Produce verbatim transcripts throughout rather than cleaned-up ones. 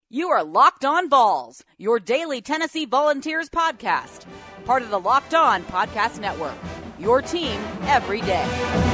You are Locked On Vols, your daily Tennessee Volunteers podcast. Part of the Locked On Podcast Network, your team every day.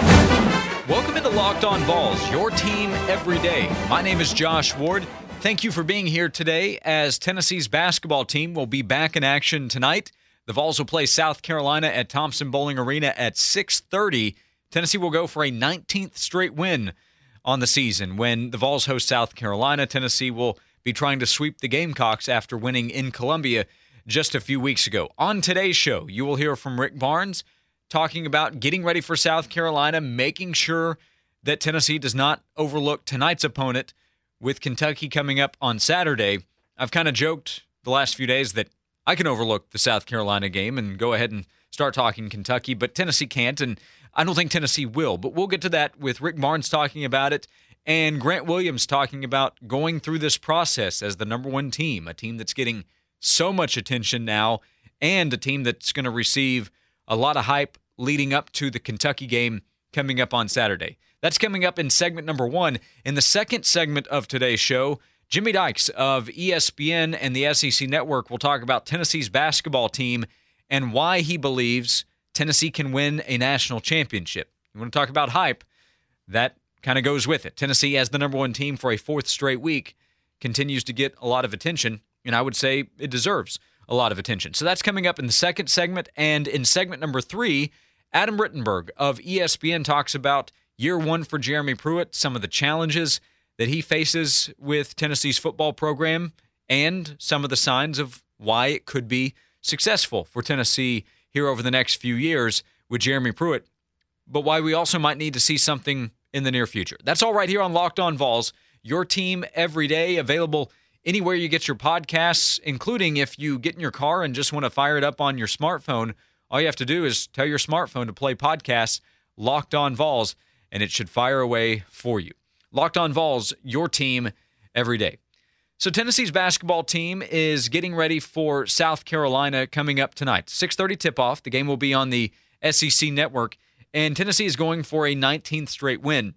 Welcome into Locked On Vols, your team every day. My name is Josh Ward. Thank you for being here today as Tennessee's basketball team will be back in action tonight. The Vols will play South Carolina at Thompson-Boling Arena at six thirty. Tennessee will go for a nineteenth straight win on the season. When the Vols host South Carolina, Tennessee will be trying to sweep the Gamecocks after winning in Columbia just a few weeks ago. On today's show, you will hear from Rick Barnes talking about getting ready for South Carolina, making sure that Tennessee does not overlook tonight's opponent with Kentucky coming up on Saturday. I've kind of joked the last few days that I can overlook the South Carolina game and go ahead and start talking Kentucky, but Tennessee can't, and I don't think Tennessee will. But we'll get to that with Rick Barnes talking about it and Grant Williams talking about going through this process as the number one team, a team that's getting so much attention now and a team that's going to receive a lot of hype leading up to the Kentucky game coming up on Saturday. That's coming up in segment number one. In the second segment of today's show, Jimmy Dykes of E S P N and the S E C Network will talk about Tennessee's basketball team and why he believes Tennessee can win a national championship. You want to talk about hype? That kind of goes with it. Tennessee, as the number one team for a fourth straight week, continues to get a lot of attention, and I would say it deserves a lot of attention. So that's coming up in the second segment, and in segment number three, Adam Rittenberg of E S P N talks about year one for Jeremy Pruitt, some of the challenges that he faces with Tennessee's football program, and some of the signs of why it could be successful for Tennessee here over the next few years with Jeremy Pruitt, but why we also might need to see something in the near future. That's all right here on Locked On Vols, your team every day, available anywhere you get your podcasts, including if you get in your car and just want to fire it up on your smartphone. All you have to do is tell your smartphone to play podcasts, Locked On Vols, and it should fire away for you. Locked On Vols, your team every day. So Tennessee's basketball team is getting ready for South Carolina coming up tonight. six thirty tip-off. The game will be on the S E C Network, and Tennessee is going for a nineteenth straight win.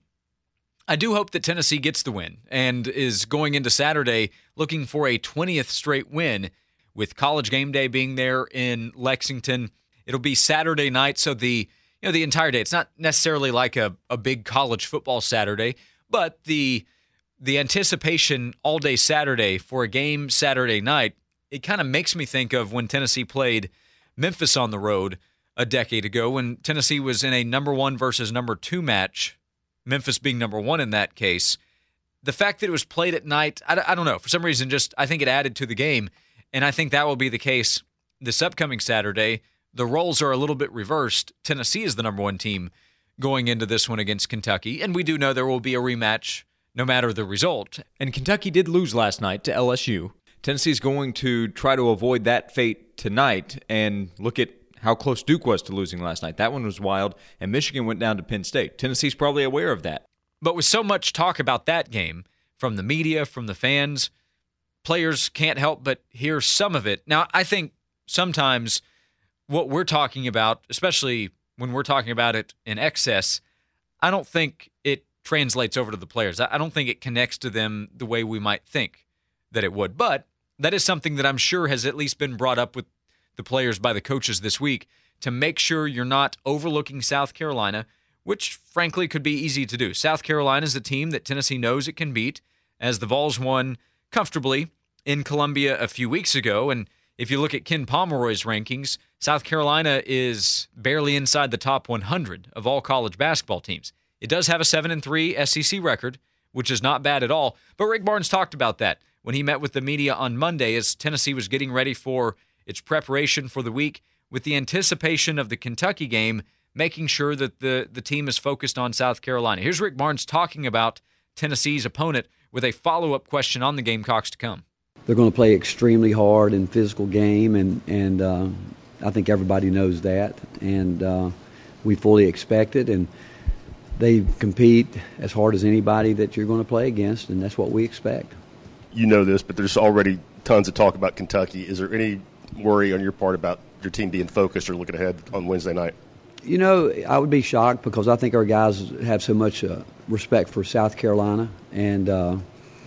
I do hope that Tennessee gets the win and is going into Saturday looking for a twentieth straight win with College Game Day being there in Lexington. It'll be Saturday night, so the you know the entire day. It's not necessarily like a, a big college football Saturday, but the the anticipation all day Saturday for a game Saturday night, it kind of makes me think of when Tennessee played Memphis on the road a decade ago when Tennessee was in a number one versus number two match, Memphis being number one in that case. The fact that it was played at night, I, I don't know, for some reason, just I think it added to the game, and I think that will be the case this upcoming Saturday. The roles are a little bit reversed. Tennessee is the number one team going into this one against Kentucky, and we do know there will be a rematch no matter the result. And Kentucky did lose last night to L S U. Tennessee's going to try to avoid that fate tonight and look at how close Duke was to losing last night. That one was wild, and Michigan went down to Penn State. Tennessee's probably aware of that. But with so much talk about that game from the media, from the fans, players can't help but hear some of it. Now, I think sometimes what we're talking about, especially when we're talking about it in excess, I don't think it translates over to the players. I don't think it connects to them the way we might think that it would. But that is something that I'm sure has at least been brought up with the players by the coaches this week to make sure you're not overlooking South Carolina, which frankly could be easy to do. South Carolina is a team that Tennessee knows it can beat, as the Vols won comfortably in Columbia a few weeks ago. And if you look at Ken Pomeroy's rankings, South Carolina is barely inside the top one hundred of all college basketball teams. It does have a seven and three S E C record, which is not bad at all. But Rick Barnes talked about that when he met with the media on Monday as Tennessee was getting ready for its preparation for the week with the anticipation of the Kentucky game, making sure that the, the team is focused on South Carolina. Here's Rick Barnes talking about Tennessee's opponent with a follow-up question on the Gamecocks to come. They're going to play extremely hard and physical game, and, and uh, I think everybody knows that. And uh, we fully expect it, and they compete as hard as anybody that you're going to play against, and that's what we expect. You know this, but there's already tons of talk about Kentucky. Is there any worry on your part about your team being focused or looking ahead on Wednesday night? You know, I would be shocked because I think our guys have so much uh, respect for South Carolina, and uh,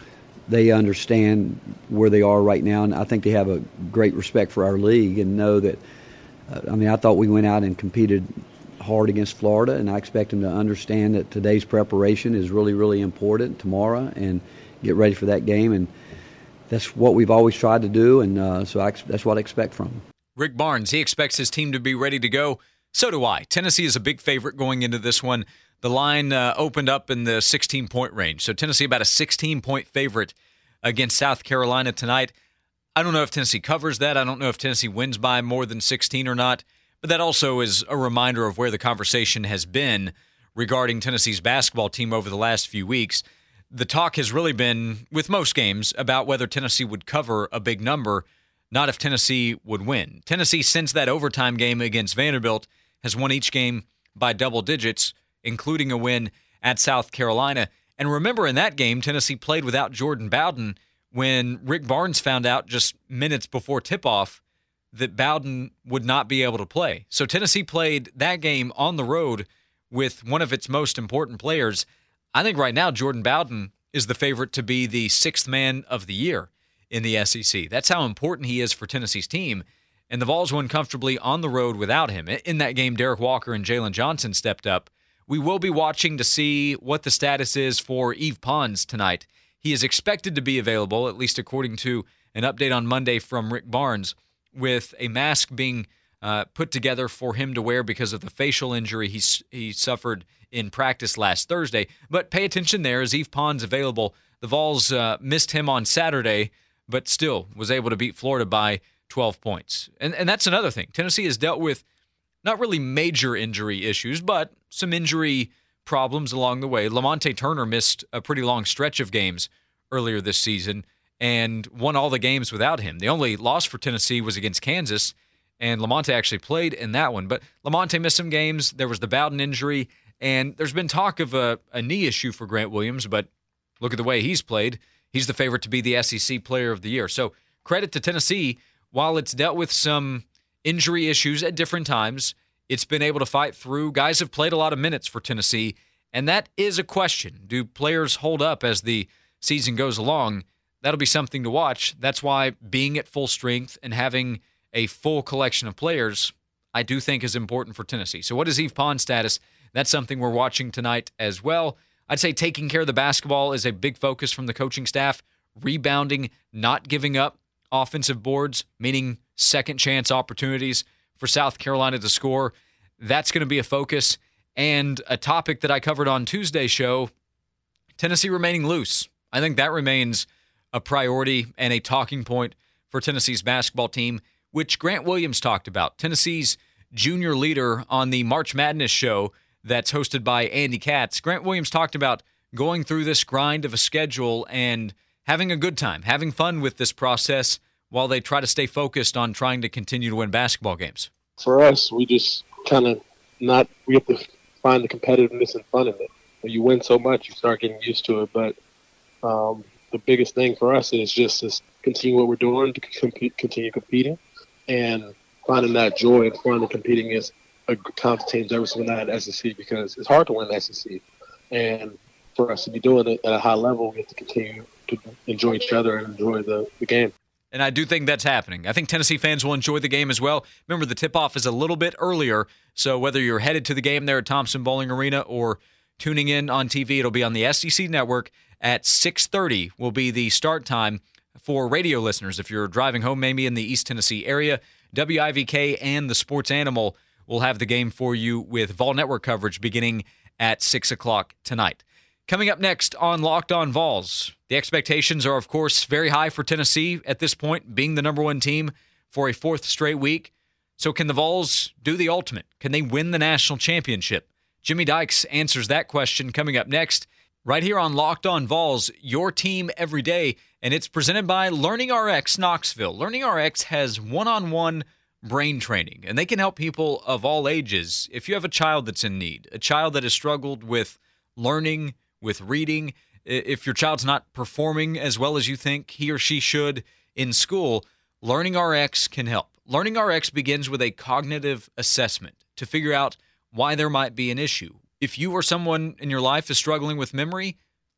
they understand where they are right now, and I think they have a great respect for our league and know that. Uh, I mean, I thought we went out and competed hard against Florida, and I expect them to understand that today's preparation is really, really important tomorrow, and get ready for that game. And that's what we've always tried to do, and uh, so I, that's what I expect from them. Rick Barnes, he expects his team to be ready to go. So do I. Tennessee is a big favorite going into this one. The line uh, opened up in the sixteen-point range. So Tennessee about a sixteen-point favorite against South Carolina tonight. I don't know if Tennessee covers that. I don't know if Tennessee wins by more than sixteen or not. But that also is a reminder of where the conversation has been regarding Tennessee's basketball team over the last few weeks. The talk has really been, with most games, about whether Tennessee would cover a big number, not if Tennessee would win. Tennessee, since that overtime game against Vanderbilt, has won each game by double digits, including a win at South Carolina. And remember, in that game, Tennessee played without Jordan Bowden when Rick Barnes found out just minutes before tip-off that Bowden would not be able to play. So Tennessee played that game on the road with one of its most important players. I think right now Jordan Bowden is the favorite to be the sixth man of the year in the S E C. That's how important he is for Tennessee's team. And the Vols won comfortably on the road without him. In that game, Derek Walker and Jalen Johnson stepped up. We will be watching to see what the status is for Yves Pons tonight. He is expected to be available, at least according to an update on Monday from Rick Barnes, with a mask being uh, put together for him to wear because of the facial injury he, he suffered in practice last Thursday. But pay attention there, as Yves Pons available. The Vols uh, missed him on Saturday, but still was able to beat Florida by twelve points. And, and that's another thing. Tennessee has dealt with not really major injury issues, but some injury problems along the way. Lamonte Turner missed a pretty long stretch of games earlier this season and won all the games without him. The only loss for Tennessee was against Kansas, and Lamonte actually played in that one. But Lamonte missed some games. There was the Bowden injury, and there's been talk of a, a knee issue for Grant Williams, but look at the way he's played. He's the favorite to be the S E C Player of the Year. So credit to Tennessee. While it's dealt with some injury issues at different times, it's been able to fight through. Guys have played a lot of minutes for Tennessee, and that is a question. Do players hold up as the season goes along? That'll be something to watch. That's why being at full strength and having a full collection of players, I do think is important for Tennessee. So what is Yves Pons' status? That's something we're watching tonight as well. I'd say taking care of the basketball is a big focus from the coaching staff. Rebounding, not giving up offensive boards, meaning second chance opportunities for South Carolina to score. That's going to be a focus. And a topic that I covered on Tuesday's show, Tennessee remaining loose. I think that remains a priority and a talking point for Tennessee's basketball team, which Grant Williams talked about. Tennessee's junior leader on the March Madness show that's hosted by Andy Katz. Grant Williams talked about going through this grind of a schedule and having a good time, having fun with this process while they try to stay focused on trying to continue to win basketball games. For us, we just kind of not – we have to find the competitiveness and fun in it. When you win so much, you start getting used to it. But um, the biggest thing for us is just to continue what we're doing, to compete, continue competing, and finding that joy and fun in competing against a conference teams every single night at S E C, because it's hard to win S E C. And for us to be doing it at a high level, we have to continue to enjoy each other and enjoy the, the game. And I do think that's happening. I think Tennessee fans will enjoy the game as well. Remember, the tip-off is a little bit earlier, so whether you're headed to the game there at Thompson Bowling Arena or tuning in on T V, it'll be on the S E C Network at six thirty will be the start time for radio listeners. If you're driving home maybe in the East Tennessee area, W I V K and the Sports Animal will have the game for you with Vol Network coverage beginning at six o'clock tonight. Coming up next on Locked On Vols, the expectations are, of course, very high for Tennessee at this point, being the number one team for a fourth straight week. So can the Vols do the ultimate? Can they win the national championship? Jimmy Dykes answers that question coming up next, right here on Locked On Vols, your team every day. And it's presented by LearningRx Knoxville. LearningRx has one-on-one brain training, and they can help people of all ages. If you have a child that's in need, a child that has struggled with learning, with reading, if your child's not performing as well as you think he or she should in school, LearningRx can help. LearningRx begins with a cognitive assessment to figure out why there might be an issue. If you or someone in your life is struggling with memory,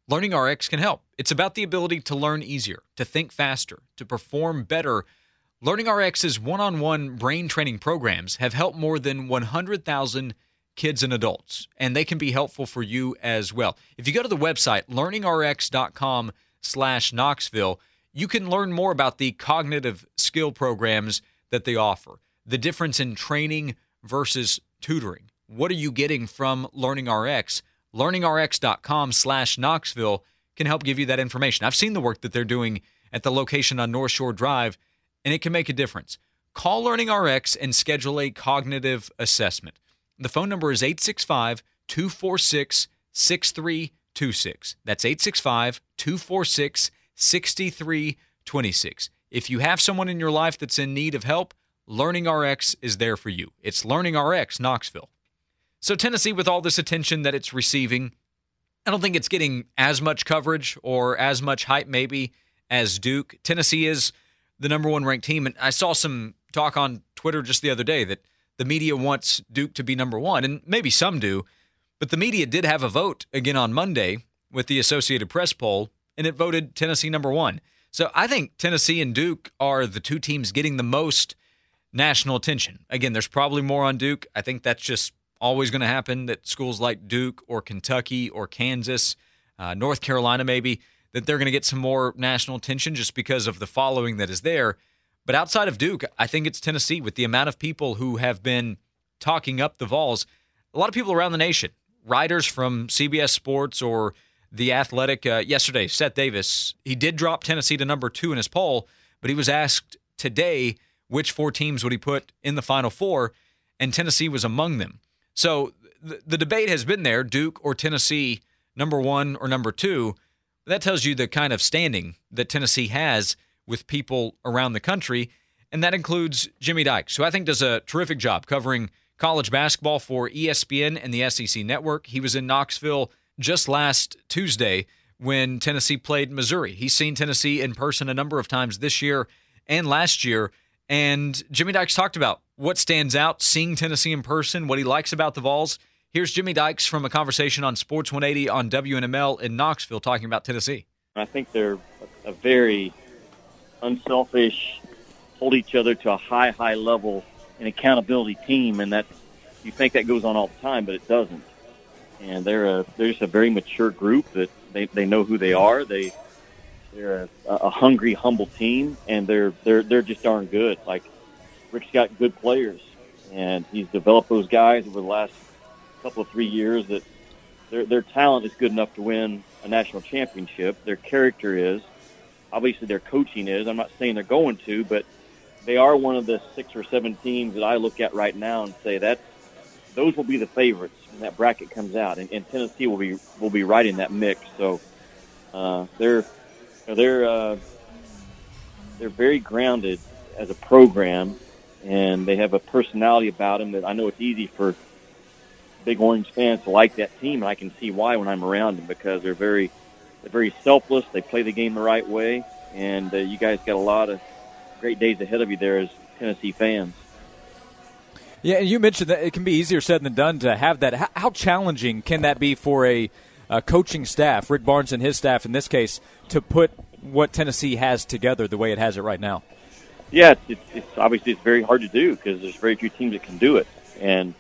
LearningRx can help. It's about the ability to learn easier, to think faster, to perform better. LearningRx's one-on-one brain training programs have helped more than one hundred thousand kids and adults, and they can be helpful for you as well. If you go to the website, learningrx.com slash Knoxville, you can learn more about the cognitive skill programs that they offer, the difference in training versus tutoring. What are you getting from LearningRx? LearningRx.com slash Knoxville can help give you that information. I've seen the work that they're doing at the location on North Shore Drive, and it can make a difference. Call LearningRx and schedule a cognitive assessment. The phone number is eight six five, two four six, six three two six. That's eight six five, two four six, six three two six. If you have someone in your life that's in need of help, LearningRx is there for you. It's LearningRx Knoxville. So Tennessee, with all this attention that it's receiving, I don't think it's getting as much coverage or as much hype maybe as Duke. Tennessee is the number one ranked team, and I saw some talk on Twitter just the other day that the media wants Duke to be number one, and maybe some do, but the media did have a vote again on Monday with the Associated Press poll, and it voted Tennessee number one. So I think Tennessee and Duke are the two teams getting the most national attention. Again, there's probably more on Duke. I think that's just always going to happen, that schools like Duke or Kentucky or Kansas, uh, North Carolina maybe, that they're going to get some more national attention just because of the following that is there. But outside of Duke, I think it's Tennessee with the amount of people who have been talking up the Vols. A lot of people around the nation, writers from C B S Sports or The Athletic. Uh, yesterday, Seth Davis, he did drop Tennessee to number two in his poll, but he was asked today which four teams would he put in the Final Four, and Tennessee was among them. So the, the debate has been there, Duke or Tennessee, number one or number two. That tells you the kind of standing that Tennessee has with people around the country, and that includes Jimmy Dykes, who I think does a terrific job covering college basketball for E S P N and the S E C Network. He was in Knoxville just last Tuesday when Tennessee played Missouri. He's seen Tennessee in person a number of times this year and last year, and Jimmy Dykes talked about what stands out seeing Tennessee in person, what he likes about the Vols. Here's Jimmy Dykes from a conversation on Sports one eighty on W N M L in Knoxville talking about Tennessee. I think they're a very unselfish, hold each other to a high, high level, an accountability team, and that you think that goes on all the time, but it doesn't. And they're a they're just a very mature group that they, they know who they are. They they're a, a hungry, humble team, and they're they're they're just darn good. Like Rick's got good players, and he's developed those guys over the last couple of three years. That their their talent is good enough to win a national championship. Their character is. Obviously, their coaching is. I'm not saying they're going to, but they are one of the six or seven teams that I look at right now and say that those will be the favorites when that bracket comes out, and, and Tennessee will be will be right in that mix. So uh, they're they're uh, they're very grounded as a program, and they have a personality about them that I know it's easy for Big Orange fans to like that team, and I can see why when I'm around them, because they're very they're very selfless. They play the game the right way, and uh, you guys got a lot of great days ahead of you there as Tennessee fans. Yeah, and you mentioned that it can be easier said than done to have that. How, how challenging can that be for a, a coaching staff, Rick Barnes and his staff in this case, to put what Tennessee has together the way it has it right now? Yeah, it's, it's, it's obviously it's very hard to do because there's very few teams that can do it. And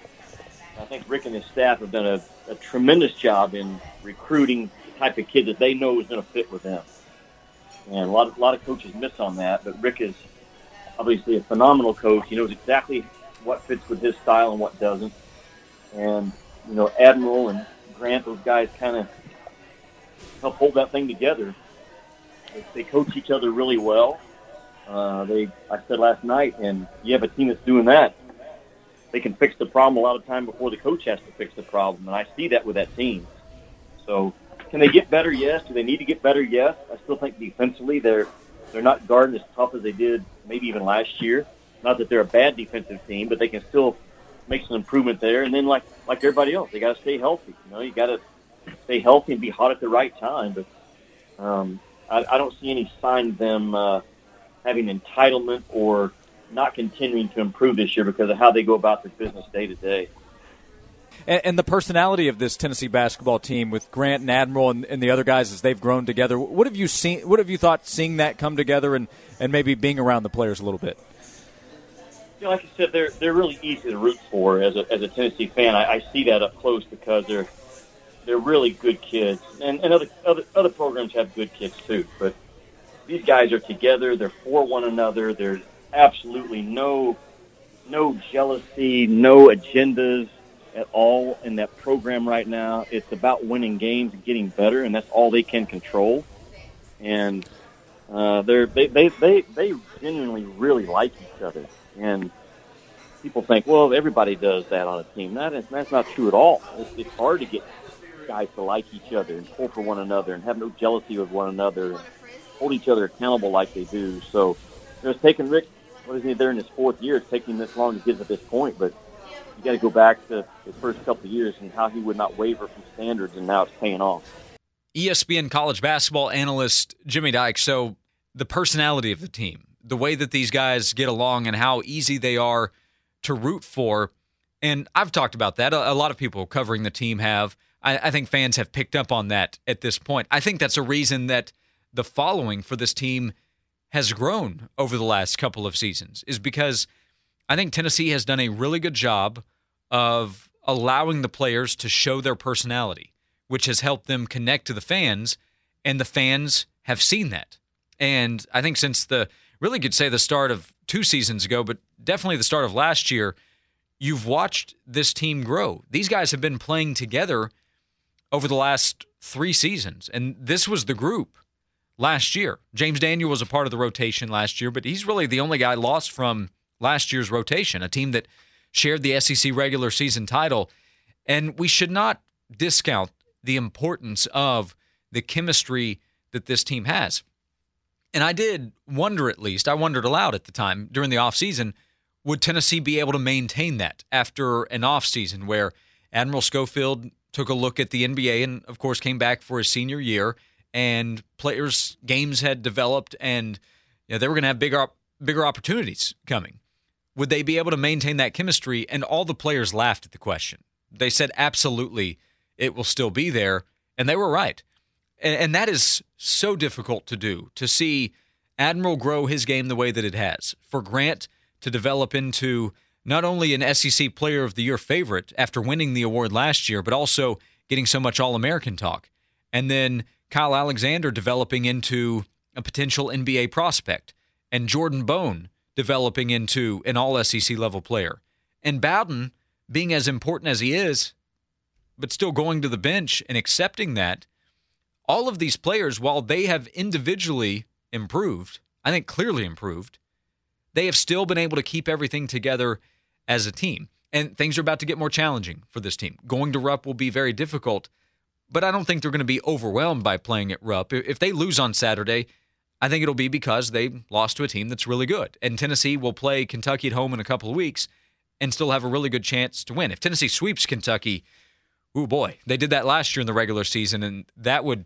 I think Rick and his staff have done a, a tremendous job in recruiting the type of kid that they know is going to fit with them. And a lot of, a lot of coaches miss on that, but Rick is obviously a phenomenal coach. He knows exactly what fits with his style and what doesn't. And, you know, Admiral and Grant, those guys kind of help hold that thing together. They, they coach each other really well. Uh, they, I said last night, and you have a team that's doing that, they can fix the problem a lot of time before the coach has to fix the problem. And I see that with that team. So can they get better? Yes. Do they need to get better? Yes. I still think defensively they're they're not guarding as tough as they did maybe even last year. Not that they're a bad defensive team, but they can still make some improvement there. And then like like everybody else, they got to stay healthy. You know, you got to stay healthy and be hot at the right time. But um, I, I don't see any sign of them uh, having entitlement or not continuing to improve this year because of how they go about their business day to day. And, and the personality of this Tennessee basketball team with Grant and Admiral and, and the other guys as they've grown together. What have you seen? What have you thought seeing that come together and, and maybe being around the players a little bit? You know, like I said, they're they're really easy to root for as a as a Tennessee fan. I, I see that up close because they're they're really good kids, and, and other other other programs have good kids too. But these guys are together. They're for one another. There's absolutely no no jealousy, no agendas at all in that program right now. It's about winning games and getting better, and that's all they can control. And uh, they're they, they they they genuinely really like each other. And people think, well, everybody does that on a team. That is that's not true at all. It's, it's hard to get guys to like each other and pull for one another and have no jealousy with one another and hold each other accountable like they do. So it's taken Rick, what is he there in his fourth year? It's taking him this long to get to this point, but you got to go back to his first couple of years and how he would not waver from standards, and now it's paying off. E S P N college basketball analyst Jimmy Dykes. So the personality of the team, the way that these guys get along and how easy they are to root for. And I've talked about that. A, a lot of people covering the team have. I, I think fans have picked up on that at this point. I think that's a reason that the following for this team has grown over the last couple of seasons, is because I think Tennessee has done a really good job of allowing the players to show their personality, which has helped them connect to the fans, and the fans have seen that. And I think since the, really could say the start of two seasons ago, but definitely the start of last year, you've watched this team grow. These guys have been playing together over the last three seasons, and this was the group last year. James Daniel was a part of the rotation last year, but he's really the only guy lost from last year's rotation, a team that shared the S E C regular season title. And we should not discount the importance of the chemistry that this team has. And I did wonder, at least, I wondered aloud at the time during the offseason, would Tennessee be able to maintain that after an offseason where Admiral Schofield took a look at the N B A and, of course, came back for his senior year, and players' games had developed, and you know, they were going to have bigger, bigger opportunities coming. Would they be able to maintain that chemistry? And all the players laughed at the question. They said, absolutely, it will still be there. And they were right. And, and that is so difficult to do, to see Admiral grow his game the way that it has, for Grant to develop into not only an S E C Player of the Year favorite after winning the award last year, but also getting so much All-American talk. And then Kyle Alexander developing into a potential N B A prospect, and Jordan Bone developing into an All-S E C level player. And Bowden being as important as he is, but still going to the bench and accepting that. All of these players, while they have individually improved, I think clearly improved, they have still been able to keep everything together as a team. And things are about to get more challenging for this team. Going to Rupp will be very difficult, but I don't think they're going to be overwhelmed by playing at Rupp. If they lose on Saturday, I think it'll be because they lost to a team that's really good. And Tennessee will play Kentucky at home in a couple of weeks and still have a really good chance to win. If Tennessee sweeps Kentucky, oh boy, they did that last year in the regular season, and that would,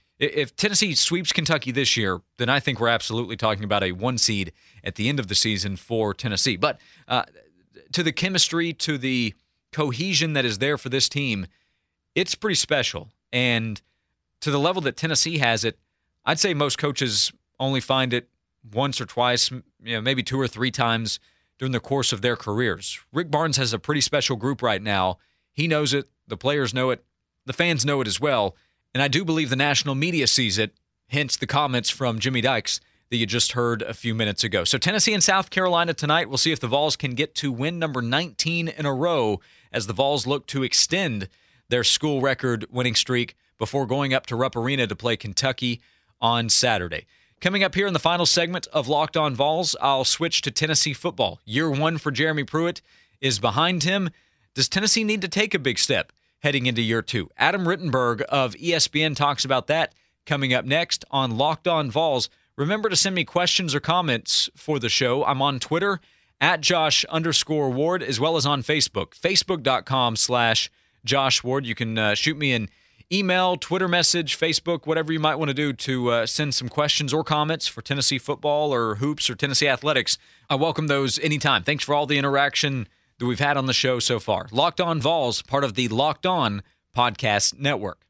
if Tennessee sweeps Kentucky this year, then I think we're absolutely talking about a one seed at the end of the season for Tennessee. But uh, to the chemistry, to the cohesion that is there for this team, it's pretty special. And to the level that Tennessee has it, I'd say most coaches only find it once or twice, you know, maybe two or three times during the course of their careers. Rick Barnes has a pretty special group right now. He knows it. The players know it. The fans know it as well. And I do believe the national media sees it, hence the comments from Jimmy Dykes that you just heard a few minutes ago. So Tennessee and South Carolina tonight. We'll see if the Vols can get to win number nineteen in a row as the Vols look to extend their school record winning streak before going up to Rupp Arena to play Kentucky on Saturday. Coming up here in the final segment of Locked On Vols, I'll switch to Tennessee football. Year one for Jeremy Pruitt is behind him. Does Tennessee need to take a big step heading into year two? Adam Rittenberg of E S P N talks about that coming up next on Locked On Vols. Remember to send me questions or comments for the show. I'm on Twitter, at Josh underscore Ward, as well as on Facebook, facebook.com slash Josh Ward. You can uh, shoot me an email, Twitter message, Facebook, whatever you might want to do to uh, send some questions or comments for Tennessee football or hoops or Tennessee athletics. I welcome those anytime. Thanks for all the interaction that we've had on the show so far. Locked On Vols, part of the Locked On Podcast Network.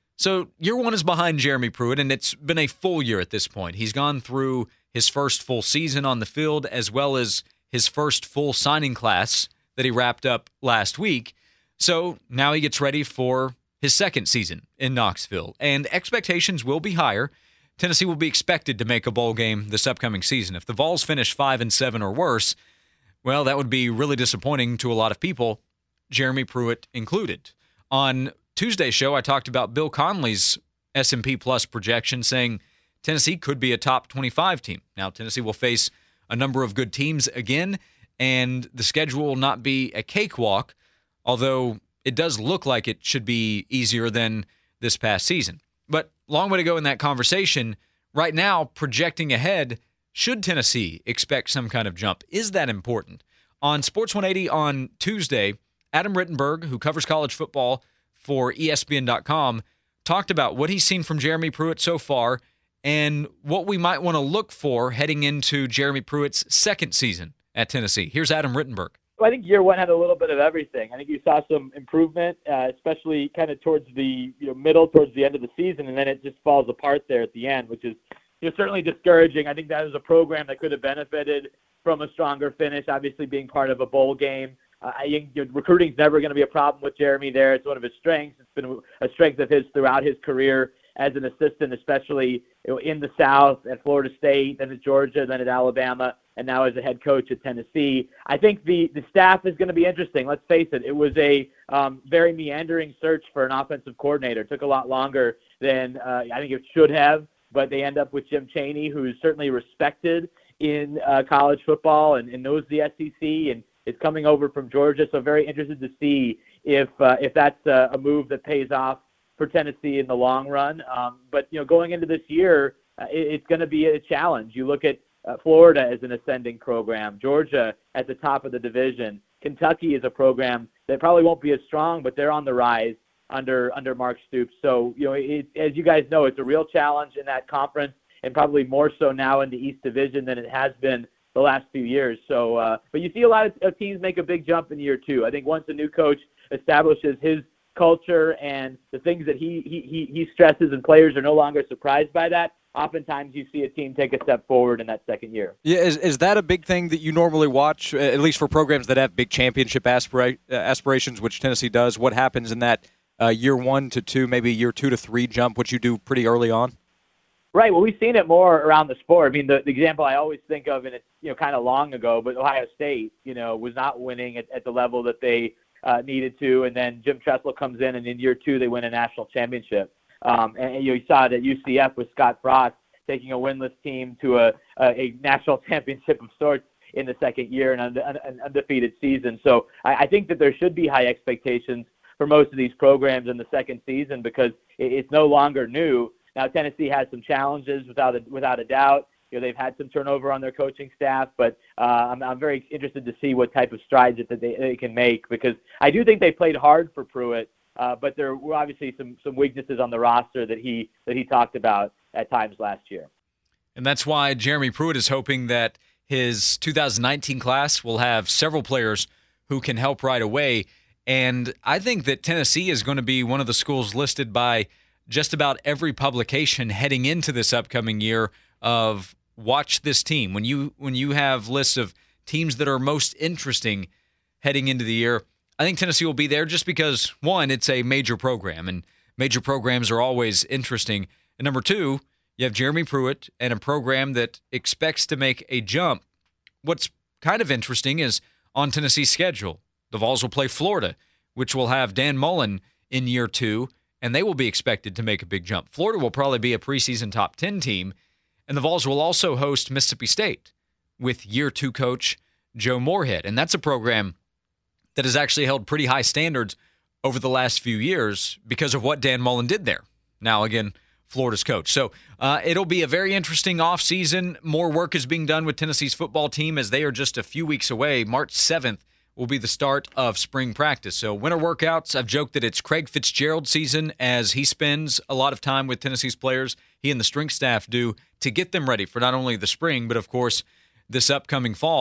So year one is behind Jeremy Pruitt, and it's been a full year at this point. He's gone through his first full season on the field, as well as his first full signing class that he wrapped up last week. So now he gets ready for his second season in Knoxville, and expectations will be higher. Tennessee will be expected to make a bowl game this upcoming season. If the Vols finish five and seven or worse, well, that would be really disappointing to a lot of people, Jeremy Pruitt included. On Tuesday's show, I talked about Bill Conley's S and P Plus projection, saying Tennessee could be a top twenty-five team. Now, Tennessee will face a number of good teams again, and the schedule will not be a cakewalk, although it does look like it should be easier than this past season. But long way to go in that conversation. Right now, projecting ahead, should Tennessee expect some kind of jump? Is that important? On Sports one eighty on Tuesday, Adam Rittenberg, who covers college football for E S P N dot com, talked about what he's seen from Jeremy Pruitt so far and what we might want to look for heading into Jeremy Pruitt's second season at Tennessee. Here's Adam Rittenberg. I think year one had a little bit of everything. I think you saw some improvement, uh, especially kind of towards the you know, middle, towards the end of the season, and then it just falls apart there at the end, which is you know, certainly discouraging. I think that was a program that could have benefited from a stronger finish, obviously being part of a bowl game. Uh, I think you know, recruiting is never going to be a problem with Jeremy there. It's one of his strengths. It's been a strength of his throughout his career as an assistant, especially you know, in the South, at Florida State, then at Georgia, then at Alabama, and now as a head coach at Tennessee. I think the, the staff is going to be interesting. Let's face it, it was a um, very meandering search for an offensive coordinator. It took a lot longer than uh, I think it should have, but they end up with Jim Chaney, who's certainly respected in uh, college football and, and knows the S E C and is coming over from Georgia. So very interested to see if uh, if that's a, a move that pays off for Tennessee in the long run. Um, but, you know, going into this year, uh, it, it's going to be a challenge. You look at uh, Florida as an ascending program, Georgia at the top of the division. Kentucky is a program that probably won't be as strong, but they're on the rise under under Mark Stoops. So, you know, it, as you guys know, it's a real challenge in that conference, and probably more so now in the East Division than it has been the last few years. So, uh, but you see a lot of, of teams make a big jump in year two. I think once a new coach establishes his culture and the things that he, he, he stresses, and players are no longer surprised by that, oftentimes you see a team take a step forward in that second year. Yeah, is, is that a big thing that you normally watch, at least for programs that have big championship aspira- aspirations, which Tennessee does? What happens in that uh, year one to two, maybe year two to three jump, which you do pretty early on? Right. Well, we've seen it more around the sport. I mean, the, the example I always think of, and it's you know kind of long ago, but Ohio State, you know, was not winning at, at the level that they uh, needed to, and then Jim Tressel comes in, and in year two they win a national championship. Um, and, and you, know, you saw it at U C F with Scott Frost taking a winless team to a, a, a national championship of sorts in the second year and an, an undefeated season. So I, I think that there should be high expectations for most of these programs in the second season because it, it's no longer new. Now, Tennessee has some challenges without a, without a doubt. You know, they've had some turnover on their coaching staff, but uh, I'm, I'm very interested to see what type of strides that they, they can make because I do think they played hard for Pruitt, uh, but there were obviously some, some weaknesses on the roster that he that he talked about at times last year. And that's why Jeremy Pruitt is hoping that his two thousand nineteen class will have several players who can help right away. And I think that Tennessee is going to be one of the schools listed by just about every publication heading into this upcoming year of watch this team. When you when you have lists of teams that are most interesting heading into the year, I think Tennessee will be there just because, one, it's a major program, and major programs are always interesting. And number two, you have Jeremy Pruitt and a program that expects to make a jump. What's kind of interesting is on Tennessee's schedule, the Vols will play Florida, which will have Dan Mullen in year two, and they will be expected to make a big jump. Florida will probably be a preseason top ten team, and the Vols will also host Mississippi State with year two coach Joe Moorhead. And that's a program that has actually held pretty high standards over the last few years because of what Dan Mullen did there. Now, again, Florida's coach. So uh, it'll be a very interesting offseason. More work is being done with Tennessee's football team as they are just a few weeks away. March seventh will be the start of spring practice. So winter workouts, I've joked that it's Craig Fitzgerald season as he spends a lot of time with Tennessee's players, he and the strength staff do, to get them ready for not only the spring, but of course this upcoming fall.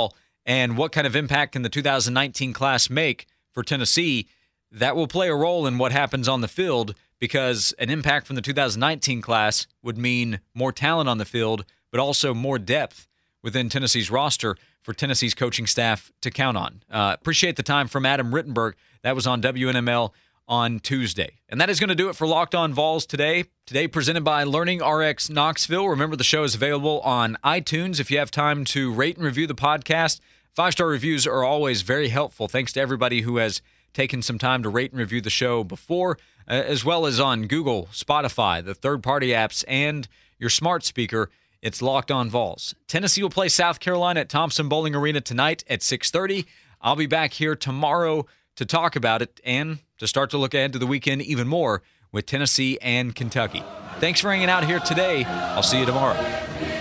and what kind of impact can the two thousand nineteen class make for Tennessee, that will play a role in what happens on the field, because an impact from the two thousand nineteen class would mean more talent on the field, but also more depth within Tennessee's roster for Tennessee's coaching staff to count on. Uh, appreciate the time from Adam Rittenberg. That was on W N M L on Tuesday. And that is going to do it for Locked On Vols today. Today presented by Learning R X Knoxville. Remember, the show is available on iTunes if you have time to rate and review the podcast. Five-star reviews are always very helpful. Thanks to everybody who has taken some time to rate and review the show before, uh, as well as on Google, Spotify, the third-party apps, and your smart speaker. It's Locked On Vols. Tennessee will play South Carolina at Thompson Bowling Arena tonight at six thirty. I'll be back here tomorrow to talk about it and to start to look ahead to the weekend even more with Tennessee and Kentucky. Thanks for hanging out here today. I'll see you tomorrow.